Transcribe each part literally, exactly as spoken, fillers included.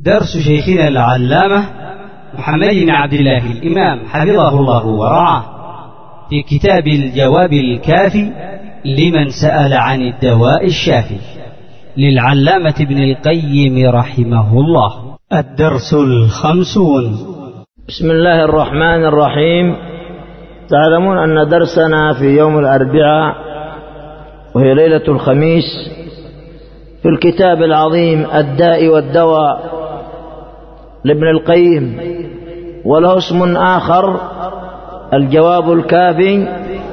درس شيخنا العلامة محمد بن عبد الله الإمام حفظه الله ورعاه في كتاب الجواب الكافي لمن سأل عن الدواء الشافي للعلامة ابن القيم رحمه الله. الدرس الخمسون. بسم الله الرحمن الرحيم. تعلمون أن درسنا في يوم الأربعاء وهي ليلة الخميس في الكتاب العظيم الداء والدواء لابن القيم، وله اسم آخر الجواب الكافي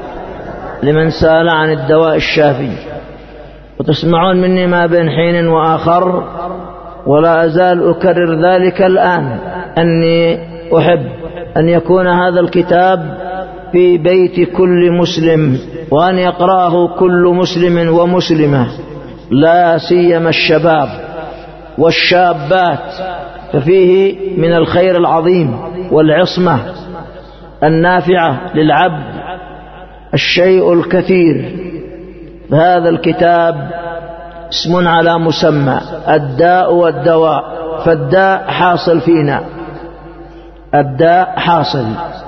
لمن سأل عن الدواء الشافي. وتسمعون مني ما بين حين وآخر ولا أزال أكرر ذلك الآن، أني أحب أن يكون هذا الكتاب في بيت كل مسلم، وأن يقرأه كل مسلم ومسلمة، لا سيما الشباب والشابات، ففيه من الخير العظيم والعصمة النافعة للعبد الشيء الكثير. هذا الكتاب اسم على مسمى، الداء والدواء، فالداء حاصل فينا، الداء حاصل،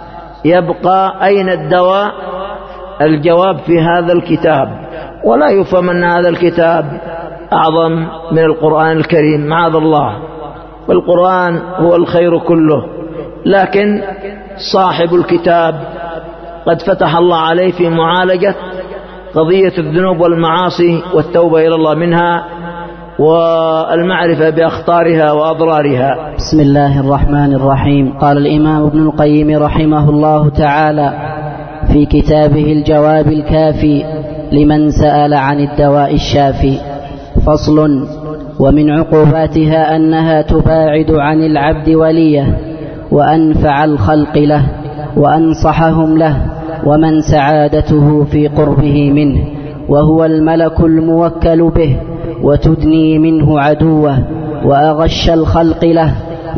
يبقى أين الدواء؟ الجواب في هذا الكتاب. ولا يفهم أن هذا الكتاب أعظم من القرآن الكريم، معاذ الله، والقرآن هو الخير كله، لكن صاحب الكتاب قد فتح الله عليه في معالجة قضية الذنوب والمعاصي والتوبة إلى الله منها والمعرفة بأخطارها وأضرارها. بسم الله الرحمن الرحيم. قال الإمام ابن القيم رحمه الله تعالى في كتابه الجواب الكافي لمن سأل عن الدواء الشافي: فصل: ومن عقوباتها أنها تباعد عن العبد وليه وأنفع الخلق له وأنصحهم له ومن سعادته في قربه منه، وهو الملك الموكل به، وتدني منه عدوه، وأغش الخلق له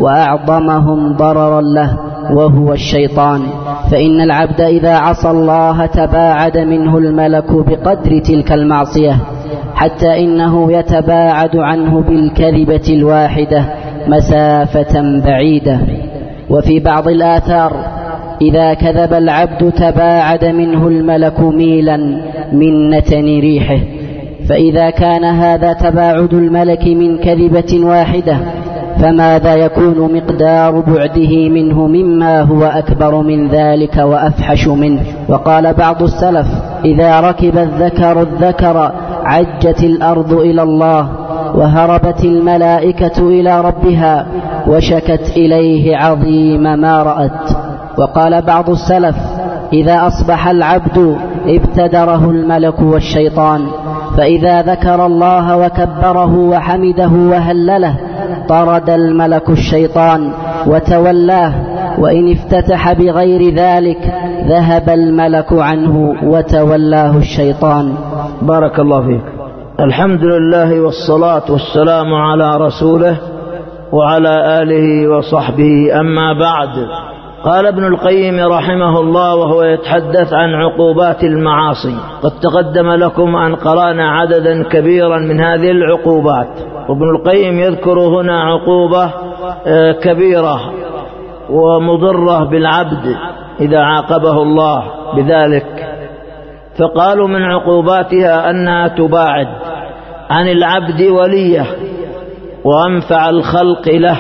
وأعظمهم ضررا له، وهو الشيطان. فإن العبد إذا عصى الله تباعد منه الملك بقدر تلك المعصية، حتى إنه يتباعد عنه بالكذبة الواحدة مسافة بعيدة. وفي بعض الآثار: إذا كذب العبد تباعد منه الملك ميلا من نتن ريحه. فإذا كان هذا تباعد الملك من كذبة واحدة، فماذا يكون مقدار بعده منه مما هو أكبر من ذلك وأفحش منه؟ وقال بعض السلف: إذا ركب الذكر الذكر عجت الأرض إلى الله، وهربت الملائكة إلى ربها، وشكت إليه عظيم ما رأت. وقال بعض السلف: إذا أصبح العبد ابتدره الملك والشيطان، فإذا ذكر الله وكبره وحمده وهلله طرد الملك الشيطان وتولاه، وإن افتتح بغير ذلك ذهب الملك عنه وتولاه الشيطان. بارك الله فيك. الحمد لله والصلاة والسلام على رسوله وعلى آله وصحبه، أما بعد. قال ابن القيم رحمه الله وهو يتحدث عن عقوبات المعاصي. قد تقدم لكم أن قرأنا عددا كبيرا من هذه العقوبات، وابن القيم يذكر هنا عقوبة كبيرة ومضرة بالعبد إذا عاقبه الله بذلك. فقالوا من عقوباتها أنها تباعد عن العبد وليه وأنفع الخلق له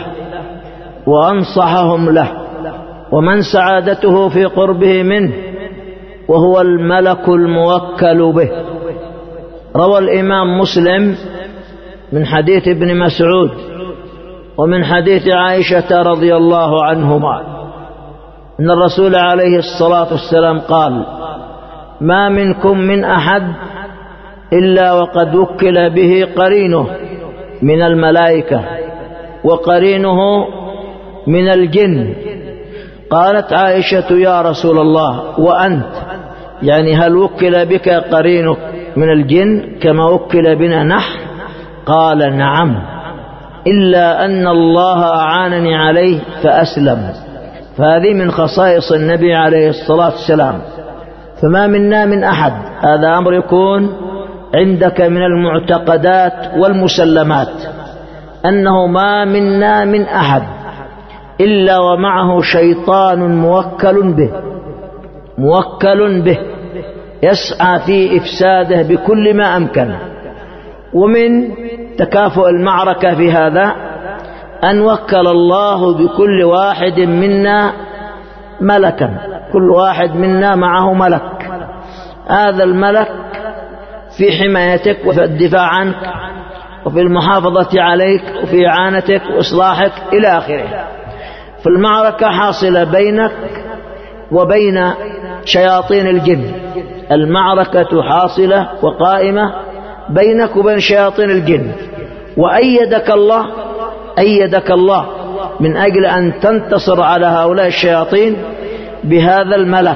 وأنصحهم له ومن سعادته في قربه منه، وهو الملك الموكل به. روى الإمام مسلم من حديث ابن مسعود ومن حديث عائشة رضي الله عنهما أن الرسول عليه الصلاة والسلام قال: ما منكم من أحد إلا وقد وكل به قرينه من الملائكة وقرينه من الجن. قالت عائشة: يا رسول الله وأنت؟ يعني هل وكل بك قرينك من الجن كما وكل بنا نحن؟ قال: نعم، إلا أن الله أعانني عليه فأسلم. فهذه من خصائص النبي عليه الصلاة والسلام. فما منا من أحد، هذا أمر يكون عندك من المعتقدات والمسلمات، أنه ما منا من أحد إلا ومعه شيطان موكل به موكل به يسعى في إفساده بكل ما أمكن. ومن تكافؤ المعركة في هذا أن وكل الله بكل واحد منا ملكا، كل واحد منا معه ملك، هذا الملك في حمايتك وفي الدفاع عنك وفي المحافظة عليك وفي إعانتك وإصلاحك إلى آخره. فالمعركة حاصلة بينك وبين شياطين الجن، المعركة حاصلة وقائمة بينك وبين شياطين الجن، وأيدك الله أيدك الله من أجل أن تنتصر على هؤلاء الشياطين بهذا الملك.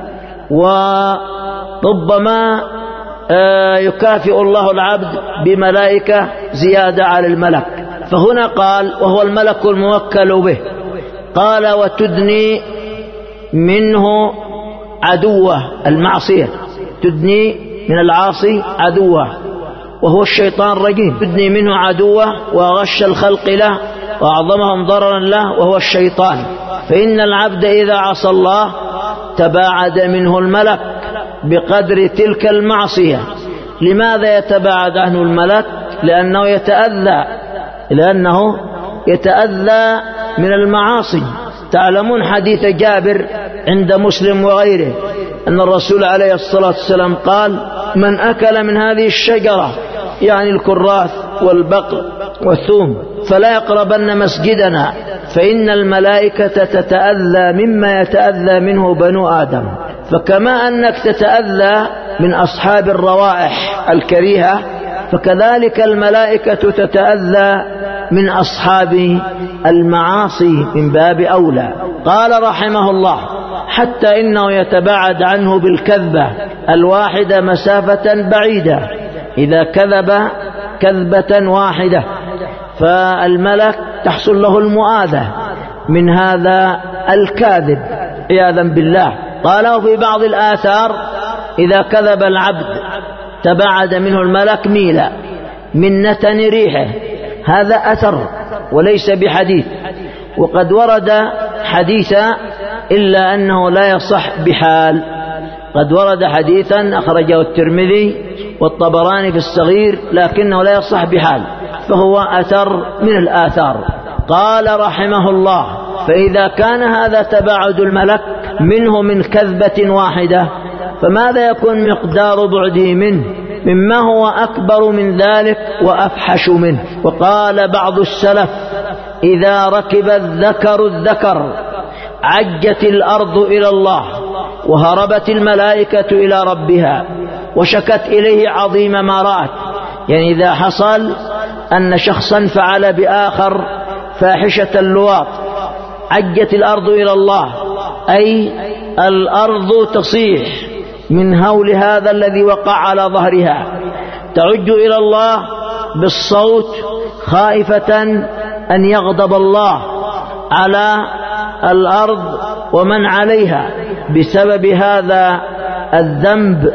وربما يكافئ الله العبد بملائكة زيادة على الملك. فهنا قال وهو الملك الموكل به، قال وتدني منه عدوه المعصية، تدني من العاصي عدوه وهو الشيطان الرجيم، تدني منه عدوه وغش الخلق له وأعظمهم ضررا له وهو الشيطان. فإن العبد إذا عصى الله تباعد منه الملك بقدر تلك المعصية. لماذا يتباعد عنه الملك؟ لأنه يتأذى لأنه يتأذى من المعاصي. تعلمون حديث جابر عند مسلم وغيره أن الرسول عليه الصلاة والسلام قال من أكل من هذه الشجرة يعني الكراث والبقل والثوم فلا يقربن مسجدنا فإن الملائكة تتأذى مما يتأذى منه بنو آدم. فكما أنك تتأذى من أصحاب الروائح الكريهة فكذلك الملائكة تتأذى من أصحاب المعاصي من باب أولى. قال رحمه الله حتى إنه يتباعد عنه بالكذبة الواحدة مسافة بعيدة، إذا كذب كذبة واحدة فالملك تحصل له المؤاذة من هذا الكاذب عياذا بالله. قالوا في بعض الآثار إذا كذب العبد تباعد منه الملك ميلا من نتن ريحه، هذا أثر وليس بحديث. وقد ورد حديثا إلا أنه لا يصح بحال، قد ورد حديثا أخرجه الترمذي والطبراني في الصغير لكنه لا يصح بحال، فهو أثر من الآثار. قال رحمه الله فإذا كان هذا تباعد الملك منه من كذبة واحدة فماذا يكون مقدار بعده منه مما هو أكبر من ذلك وأفحش منه؟ وقال بعض السلف إذا ركب الذكر الذكر عجت الأرض إلى الله وهربت الملائكة إلى ربها وشكت إليه عظيم ما رأت. يعني إذا حصل أن شخصا فعل بآخر فاحشة اللواط عجت الأرض إلى الله، أي الأرض تصيح من هول هذا الذي وقع على ظهرها، تعج إلى الله بالصوت خائفة أن يغضب الله على الأرض ومن عليها بسبب هذا الذنب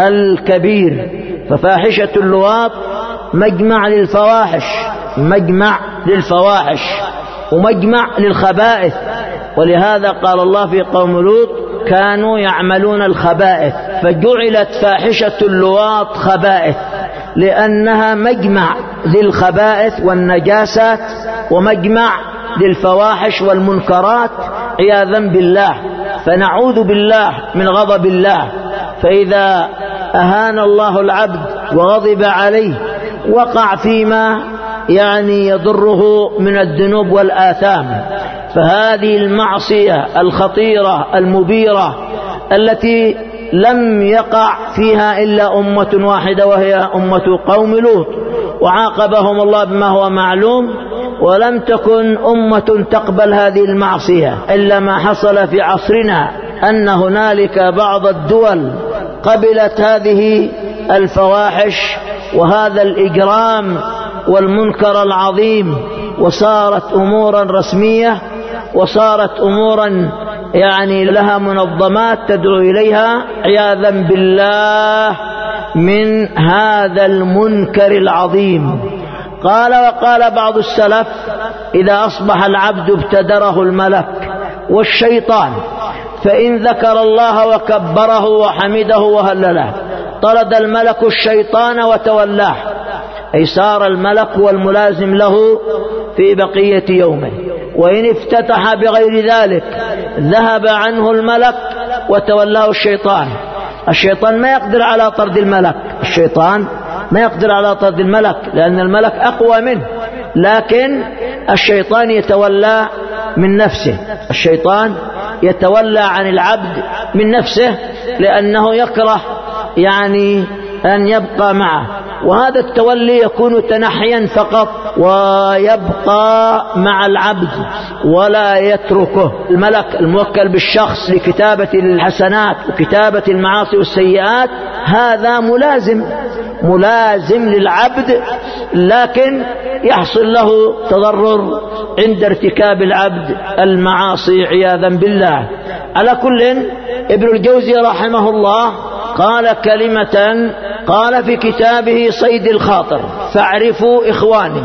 الكبير. ففاحشة اللواط مجمع للفواحش، مجمع للفواحش ومجمع للخبائث، ولهذا قال الله في قوم لوط كانوا يعملون الخبائث، فجعلت فاحشة اللواط خبائث لأنها مجمع للخبائث والنجاسات ومجمع للفواحش والمنكرات عياذا بالله. فنعوذ بالله من غضب الله. فإذا أهان الله العبد وغضب عليه وقع فيما يعني يضره من الذنوب والآثام. فهذه المعصية الخطيرة المبيرة التي لم يقع فيها إلا أمة واحدة وهي أمة قوم لوط، وعاقبهم الله بما هو معلوم، ولم تكن أمة تقبل هذه المعصية إلا ما حصل في عصرنا، أن هنالك بعض الدول قبلت هذه الفواحش وهذا الإجرام والمنكر العظيم، وصارت أمورا رسمية، وصارت أمورا يعني لها منظمات تدعو إليها عياذا بالله من هذا المنكر العظيم. قال وقال بعض السلف إذا أصبح العبد ابتدره الملك والشيطان، فإن ذكر الله وكبره وحمده وهلله طرد الملك الشيطان وتولاه، أي صار الملك والملازم له في بقية يومه. وإن افتتح بغير ذلك ذهب عنه الملك وتولاه الشيطان. الشيطان ما يقدر على طرد الملك، الشيطان ما يقدر على طرد الملك لأن الملك أقوى منه، لكن الشيطان يتولى من نفسه، الشيطان يتولى عن العبد من نفسه لأنه يكره يعني أن يبقى معه، وهذا التولي يكون تنحيا فقط ويبقى مع العبد ولا يتركه. الملك الموكل بالشخص لكتابة الحسنات وكتابة المعاصي والسيئات هذا ملازم ملازم للعبد، لكن يحصل له تضرر عند ارتكاب العبد المعاصي عياذا بالله. على كل، ابن الجوزي رحمه الله قال كلمة قال في كتابه صيد الخاطر: فاعرفوا إخواني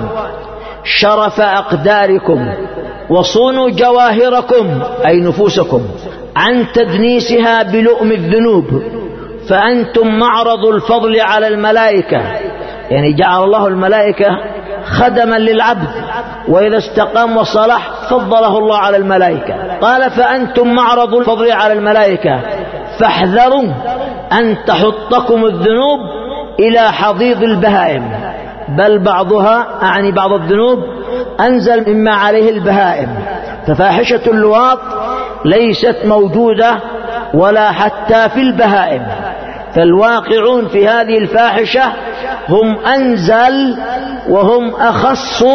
شرف أقداركم وصونوا جواهركم أي نفوسكم عن تدنيسها بلؤم الذنوب، فأنتم معرض الفضل على الملائكة، يعني جعل الله الملائكة خدما للعبد، وإذا استقام وصلح فضله الله على الملائكة. قال فأنتم معرض الفضل على الملائكة، فاحذروا أن تحطكم الذنوب إلى حضيض البهائم، بل بعضها أعني بعض الذنوب أنزل مما عليه البهائم، ففاحشة اللواط ليست موجودة ولا حتى في البهائم، فالواقعون في هذه الفاحشة هم أنزل وهم أخص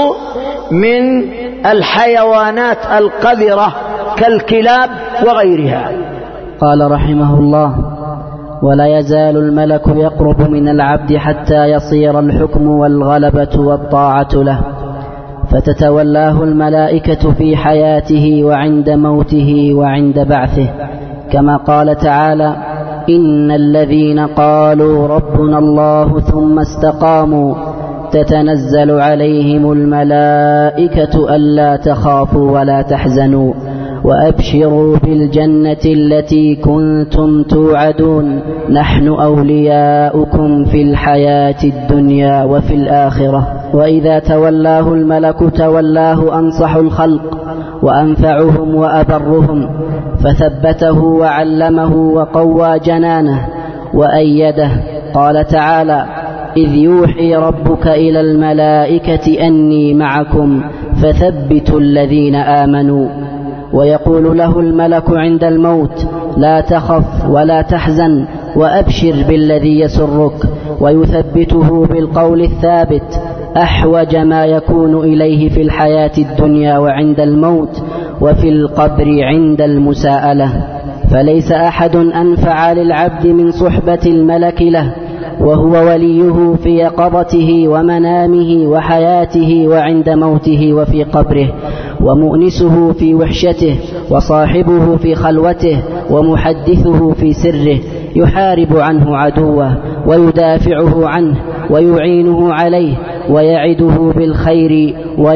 من الحيوانات القذرة كالكلاب وغيرها. قال رحمه الله: ولا يزال الملك يقرب من العبد حتى يصير الحكم والغلبة والطاعة له، فتتولاه الملائكة في حياته وعند موته وعند بعثه، كما قال تعالى: إن الذين قالوا ربنا الله ثم استقاموا تتنزل عليهم الملائكة ألا تخافوا ولا تحزنوا وأبشروا بالجنة التي كنتم توعدون نحن أولياؤكم في الحياة الدنيا وفي الآخرة. وإذا تولاه الملك تولاه أنصح الخلق وأنفعهم وأبرهم، فثبته وعلمه وقوى جنانه وأيده. قال تعالى: إذ يوحي ربك إلى الملائكة أني معكم فثبتوا الذين آمنوا. ويقول له الملك عند الموت: لا تخف ولا تحزن وأبشر بالذي يسرك، ويثبته بالقول الثابت أحوج ما يكون إليه في الحياة الدنيا وعند الموت وفي القبر عند المساءلة. فليس أحد أنفع للعبد من صحبة الملك له، وهو وليه في يقظته ومنامه وحياته وعند موته وفي قبره، ومؤنسه في وحشته وصاحبه في خلوته ومحدثه في سره، يحارب عنه عدوه ويدافعه عنه ويعينه عليه ويعده بالخير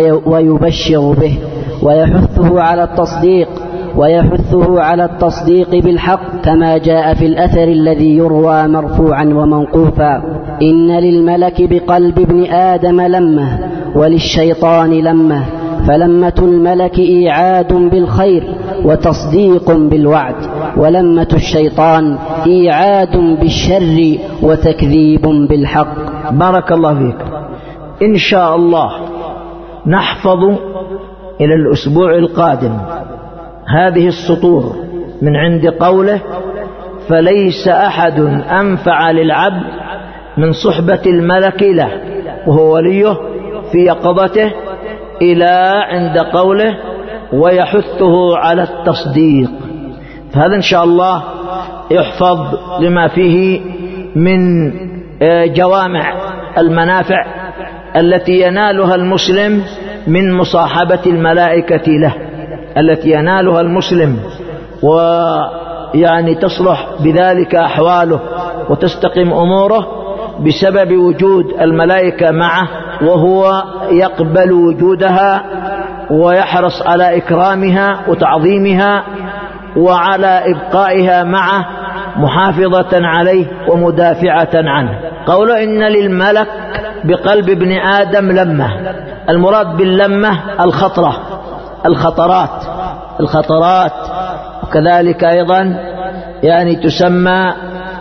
ويبشر به ويحثه على التصديق ويحثه على التصديق بالحق، كما جاء في الأثر الذي يروى مرفوعا وموقوفا: إن للملك بقلب ابن آدم لمة وللشيطان لمة، فلمة الملك إيعاد بالخير وتصديق بالوعد، ولمة الشيطان إيعاد بالشر وتكذيب بالحق. بارك الله فيك. إن شاء الله نحفظ إلى الأسبوع القادم هذه السطور من عند قوله: فليس أحد أنفع للعبد من صحبة الملك له وهو وليه في يقظته، إلى عند قوله: ويحثه على التصديق. فهذا إن شاء الله يحفظ لما فيه من جوامع المنافع التي ينالها المسلم من مصاحبة الملائكة له، التي ينالها المسلم ويعني تصلح بذلك أحواله وتستقيم أموره بسبب وجود الملائكة معه، وهو يقبل وجودها ويحرص على إكرامها وتعظيمها وعلى إبقائها معه محافظة عليه ومدافعة عنه. قوله إن للملك بقلب ابن آدم لمة، المراد باللمة الخطرة، الخطرات الخطرات وكذلك أيضا يعني تسمى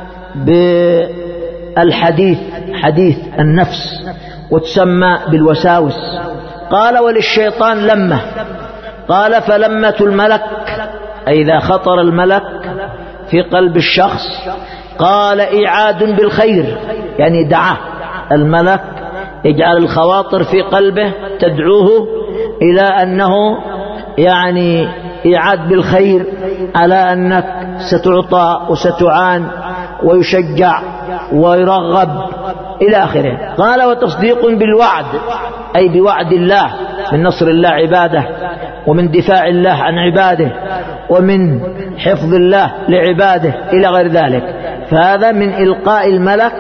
بالحديث، حديث النفس، وتسمى بالوساوس. قال وللشيطان لمة، قال فلمة الملك أي إذا خطر الملك في قلب الشخص قال إيعاد بالخير، يعني دعاه الملك، يجعل الخواطر في قلبه تدعوه إلى أنه يعني إيعاد بالخير، على أنك ستعطى وستعان ويشجع ويرغب إلى آخره. قال وتصديق بالوعد أي بوعد الله من نصر الله عباده، ومن دفاع الله عن عباده، ومن حفظ الله لعباده إلى غير ذلك. فهذا من إلقاء الملك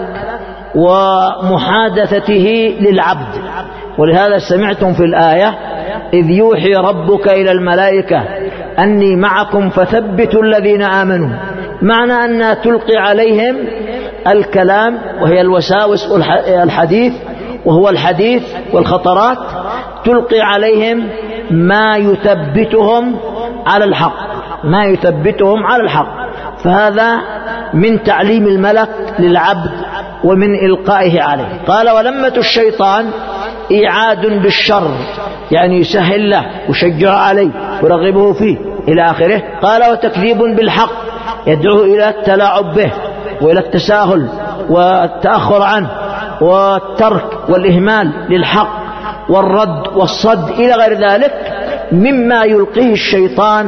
ومحادثته للعبد. ولهذا سمعتم في الآية إذ يوحي ربك إلى الملائكة أني معكم فثبتوا الذين آمنوا، معنى أنها تلقي عليهم الكلام وهي الوساوس والحديث، وهو الحديث والخطرات، تلقي عليهم ما يثبتهم على الحق، ما يثبتهم على الحق. فهذا من تعليم الملك للعبد ومن إلقائه عليه. قال ولمة الشيطان إيعاد بالشر، يعني يسهل له ويشجع عليه ويرغبه فيه إلى آخره. قال وتكذيب بالحق، يدعو إلى التلاعب به وإلى التساهل والتأخر عنه والترك والإهمال للحق والرد والصد إلى غير ذلك مما يلقيه الشيطان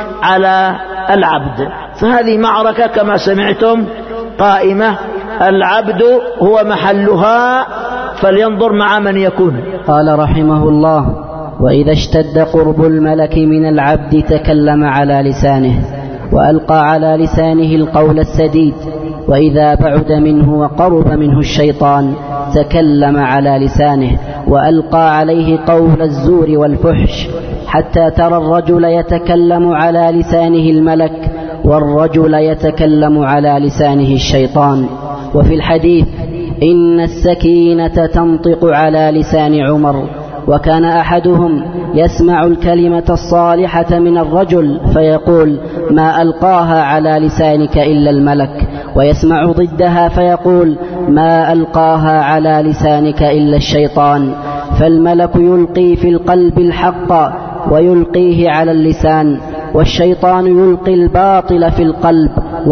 على العبد. فهذه معركة كما سمعتم قائمة، العبد هو محلها، فلينظر مع من يكون. قال رحمه الله وإذا اشتد قرب الملك من العبد تكلم على لسانه وألقى على لسانه القول السديد، وإذا بعد منه وقرب منه الشيطان تكلم على لسانه وألقى عليه قول الزور والفحش، حتى ترى الرجل يتكلم على لسانه الملك والرجل يتكلم على لسانه الشيطان. وفي الحديث إن السكينة تنطق على لسان عمر، وكان أحدهم يسمع الكلمة الصالحة من الرجل فيقول ما ألقاها على لسانك إلا الملك، ويسمع ضدها فيقول ما ألقاها على لسانك إلا الشيطان. فالملك يلقي في القلب الحق ويلقيه على اللسان، والشيطان يلقي الباطل في القلب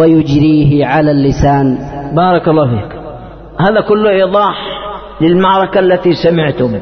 ويجريه على اللسان. بارك الله فيك. هذا كله إيضاح للمعركة التي سمعتم.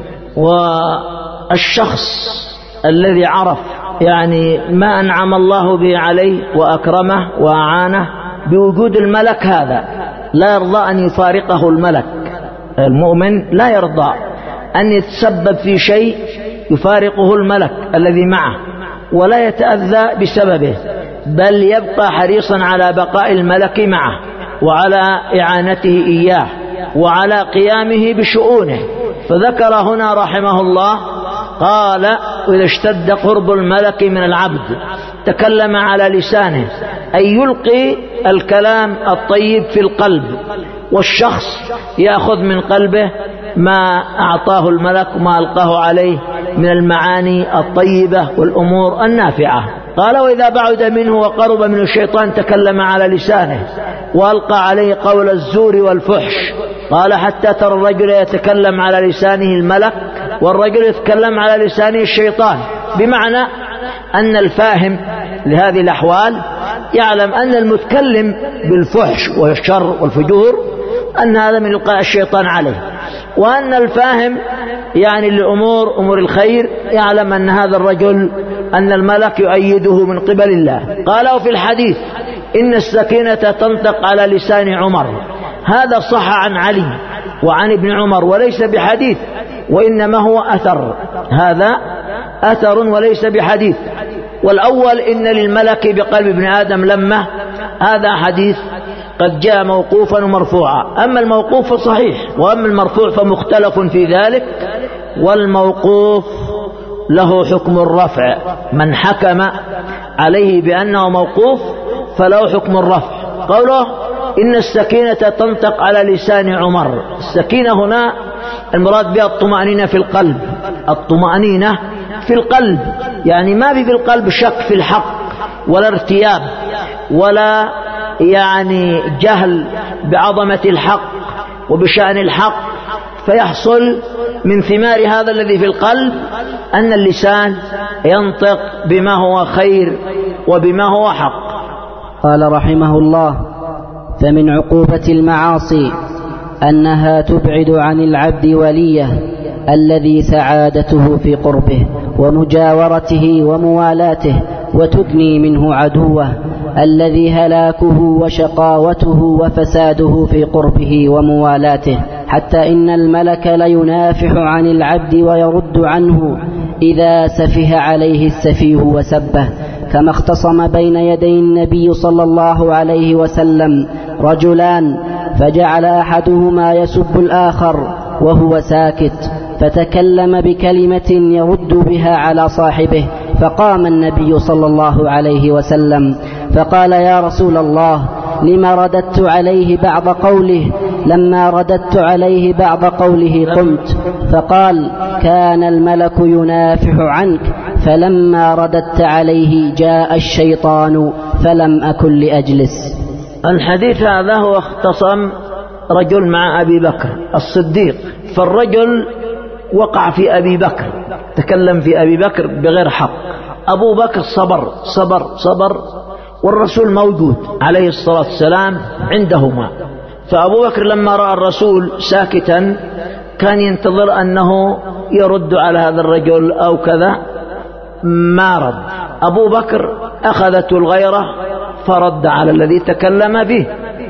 والشخص الذي عرف يعني ما أنعم الله به عليه وأكرمه وأعانه بوجود الملك، هذا لا يرضى أن يفارقه الملك. المؤمن لا يرضى أن يتسبب في شيء يفارقه الملك الذي معه ولا يتأذى بسببه، بل يبقى حريصا على بقاء الملك معه وعلى إعانته إياه وعلى قيامه بشؤونه. فذكر هنا رحمه الله قال وإذا اشتد قرب الملك من العبد تكلم على لسانه، أي يلقي الكلام الطيب في القلب، والشخص يأخذ من قلبه ما أعطاه الملك وما ألقاه عليه من المعاني الطيبة والأمور النافعة. قال وإذا بعد منه وقرب منه الشيطان تكلم على لسانه وألقى عليه قول الزور والفحش. قال حتى ترى الرجل يتكلم على لسانه الملك والرجل يتكلم على لسانه الشيطان، بمعنى أن الفاهم لهذه الأحوال يعلم أن المتكلم بالفحش والشر والفجور أن هذا من إلقاء الشيطان عليه، وأن الفاهم يعني للأمور أمور الخير يعلم أن هذا الرجل أن الملك يؤيده من قبل الله. قال وفي الحديث إن السكينة تنطق على لسان عمر، هذا صح عن علي وعن ابن عمر وليس بحديث، وإنما هو أثر، هذا أثر وليس بحديث. والأول إن للملك بقلب ابن آدم لمة، هذا حديث قد جاء موقوفا ومرفوعا. أما الموقوف فصحيح، وأما المرفوع فمختلف في ذلك. والموقوف له حكم الرفع، من حكم عليه بأنه موقوف فله حكم الرفع. قوله إن السكينة تنطق على لسان عمر، السكينة هنا المراد بها الطمأنينة في القلب، الطمأنينة في القلب، يعني ما في بالقلب شك في الحق ولا ارتياب ولا يعني جهل بعظمة الحق وبشأن الحق، فيحصل من ثمار هذا الذي في القلب أن اللسان ينطق بما هو خير وبما هو حق. قال رحمه الله: فمن عقوبة المعاصي أنها تبعد عن العبد وليه الذي سعادته في قربه ومجاورته وموالاته، وتدني منه عدوه الذي هلاكه وشقاوته وفساده في قربه وموالاته، حتى إن الملك لينافح عن العبد ويرد عنه إذا سفه عليه السفيه وسبه، كما اختصم بين يدي النبي صلى الله عليه وسلم رجلان، فجعل أحدهما يسب الآخر وهو ساكت، فتكلم بكلمة يرد بها على صاحبه، فقام النبي صلى الله عليه وسلم فقال: يا رسول الله، لما رددت عليه بعض قوله لما رددت عليه بعض قوله قمت. فقال: كان الملك ينافح عنك، فلما رددت عليه جاء الشيطان فلم أكن لأجلس. الحديث هذا هو اختصم رجل مع أبي بكر الصديق، فالرجل وقع في أبي بكر، تكلم في أبي بكر بغير حق. أبو بكر صبر صبر صبر والرسول موجود عليه الصلاة والسلام عندهما، فأبو بكر لما رأى الرسول ساكتا كان ينتظر أنه يرد على هذا الرجل أو كذا، ما رد. أبو بكر أخذته الغيرة فرد على الذي تكلم به،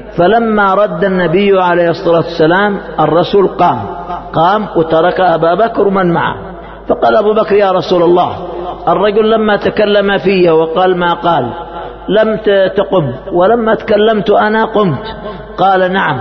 فلما رد النبي عليه الصلاة والسلام الرسول قام قام وترك أبا بكر ومن معه، فقال أبو بكر: يا رسول الله، الرجل لما تكلم فيه وقال ما قال لم تقم، ولما تكلمت أنا قمت. قال: نعم،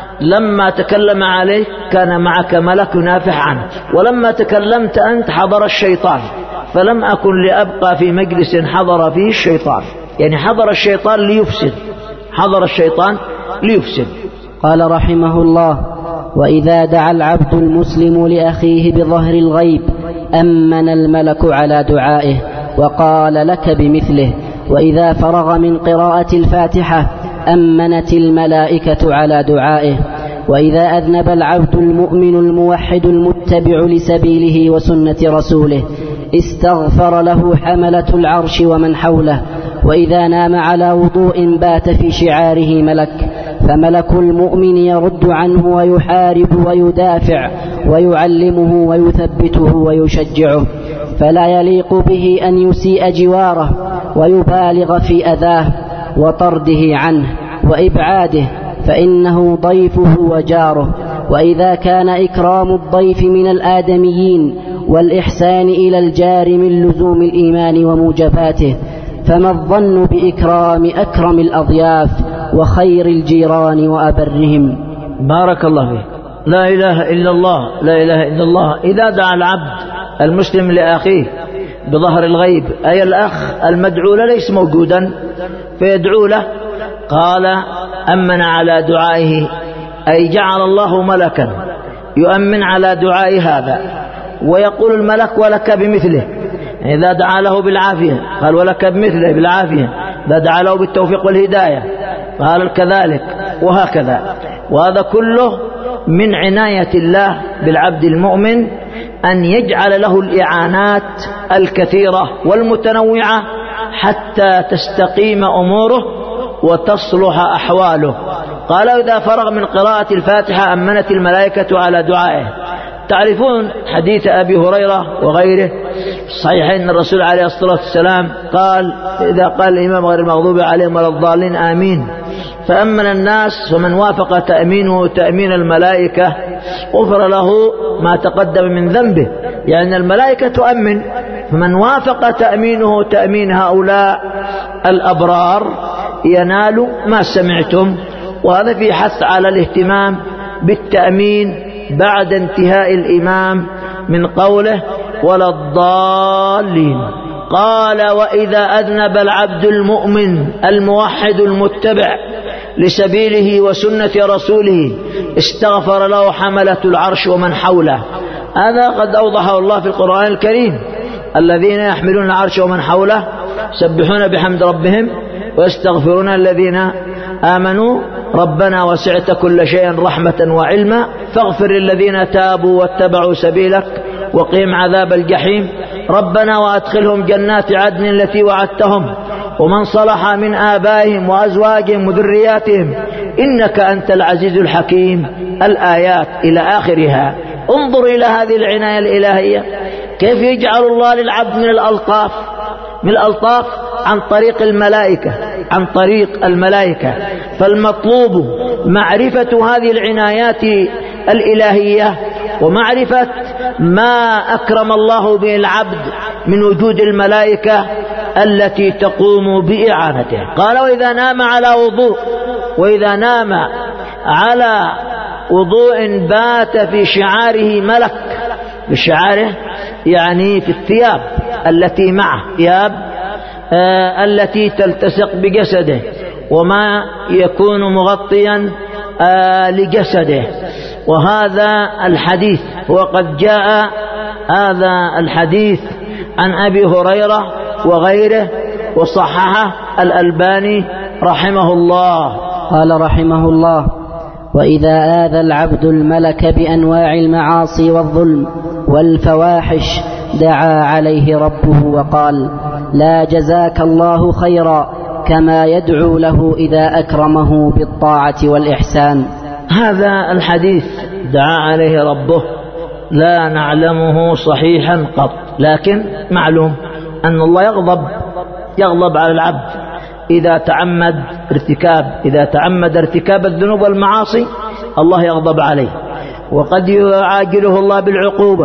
لما تكلم عليك كان معك ملك ينافح عنك، ولما تكلمت أنت حضر الشيطان، فلم أكن لأبقى في مجلس حضر فيه الشيطان، يعني حضر الشيطان ليفسد، حضر الشيطان ليفسد. قال رحمه الله: وإذا دعا العبد المسلم لأخيه بظهر الغيب أمن الملك على دعائه وقال لك بمثله، وإذا فرغ من قراءة الفاتحة أمنت الملائكة على دعائه، وإذا أذنب العبد المؤمن الموحد المتبع لسبيله وسنة رسوله استغفر له حملة العرش ومن حوله، وإذا نام على وضوء بات في شعاره ملك، فملك المؤمن يرد عنه ويحارب ويدافع ويعلمه ويثبته ويشجعه، فلا يليق به أن يسيء جواره ويبالغ في أذاه وطرده عنه وإبعاده، فإنه ضيفه وجاره. وإذا كان إكرام الضيف من الآدميين والإحسان إلى الجار من لزوم الإيمان وموجباته، فما الظن بإكرام أكرم الأضياف وخير الجيران وأبرهم. بارك الله فيك. لا إله إلا الله، لا إله إلا الله. إذا دعا العبد المسلم لأخيه بظهر الغيب، أي الأخ المدعو له ليس موجودا، فيدعو له، قال: أمن على دعائه، أي جعل الله ملكا يؤمن على دعاء هذا، ويقول الملك: ولك بمثله. إذا دعا له بالعافية قال: ولك بمثله بالعافية. إذا دعا له بالتوفيق والهداية قال كذلك، وهكذا. وهذا كله من عناية الله بالعبد المؤمن، أن يجعل له الإعانات الكثيرة والمتنوعة حتى تستقيم أموره وتصلح أحواله. قال: إذا فرغ من قراءة الفاتحة أمنت الملائكة على دعائه. تعرفون حديث أبي هريرة وغيره صحيح أن الرسول عليه الصلاة والسلام قال: إذا قال الإمام غير المغضوب عليهم ولا الضالين آمين، فأمن الناس، ومن وافق تأمينه تأمين الملائكة غفر له ما تقدم من ذنبه، يعني الملائكة تؤمن، فمن وافق تأمينه تأمين هؤلاء الأبرار ينال ما سمعتم وهذا في حث على الاهتمام بالتأمين بعد انتهاء الإمام من قوله ولا الضالين. قال وإذا أذنب العبد المؤمن الموحد المتبع لسبيله وسنة رسوله استغفر له حملة العرش ومن حوله. هذا قد أوضحه الله في القرآن الكريم: الذين يحملون العرش ومن حوله يسبحون بحمد ربهم ويستغفرون الذين آمنوا ربنا وسعت كل شيء رحمة وعلما فاغفر للذين تابوا واتبعوا سبيلك وقهم عذاب الجحيم ربنا وأدخلهم جنات عدن التي وعدتهم ومن صلح من آبائهم وأزواجهم وذرياتهم إنك أنت العزيز الحكيم. الآيات إلى آخرها. انظر إلى هذه العناية الإلهية، كيف يجعل الله للعبد من الألطاف من الألطاف عن طريق الملائكة عن طريق الملائكة فالمطلوب معرفة هذه العنايات الإلهية ومعرفة ما أكرم الله به العبد من وجود الملائكة التي تقوم بإعانته. قال وإذا نام على وضوء وإذا نام على وضوء بات في شعاره ملك، بشعاره يعني في الثياب التي معه، ثياب آه التي تلتصق بجسده وما يكون مغطيا آه لجسده. وهذا الحديث وقد جاء هذا الحديث عن أبي هريرة وغيره وصححه الألباني رحمه الله. قال رحمه الله: وإذا آذى العبد الملك بأنواع المعاصي والظلم والفواحش دعا عليه ربه وقال: لا جزاك الله خيرا، كما يدعو له إذا أكرمه بالطاعة والإحسان. هذا الحديث دعا عليه ربه لا نعلمه صحيحا قط، لكن معلوم أن الله يغضب يغضب على العبد إذا تعمد ارتكاب إذا تعمد ارتكاب الذنوب والمعاصي، الله يغضب عليه. وقد يعاجله الله بالعقوبة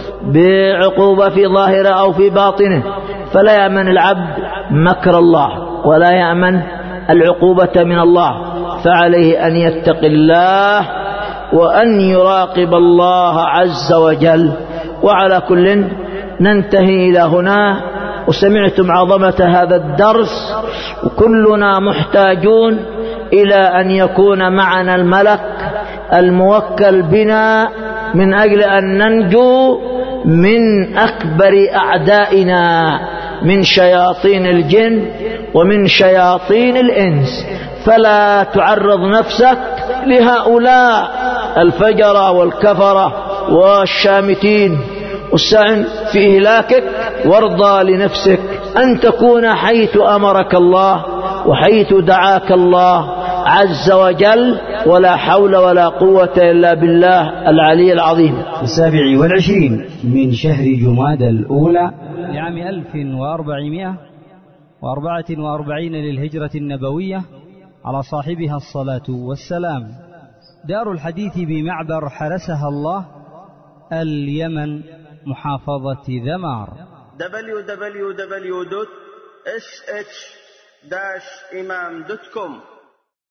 بعقوبة في ظاهره أو في باطنه، فلا يأمن العبد مكر الله ولا يأمن العقوبة من الله، فعليه أن يتقي الله وأن يراقب الله عز وجل. وعلى كل ننتهي إلى هنا، وسمعتم عظمة هذا الدرس، وكلنا محتاجون إلى أن يكون معنا الملك الموكل بنا من أجل أن ننجو من أكبر أعدائنا من شياطين الجن ومن شياطين الإنس. فلا تعرض نفسك لهؤلاء الفجرة والكفرة والشامتين، واستعن في إهلاكك، وارضى لنفسك أن تكون حيث أمرك الله وحيث دعاك الله عز وجل، ولا حول ولا قوة إلا بالله العلي العظيم. السابع والعشرين من شهر جمادى الأولى لعام ألف وأربعمائة وأربعة وأربعين للهجرة النبوية على صاحبها الصلاة والسلام. دار الحديث بمعبر حرسها الله، اليمن، محافظة ذمار. دبليو دبليو دبليو دوت إس إتش داش إمام دوت كوم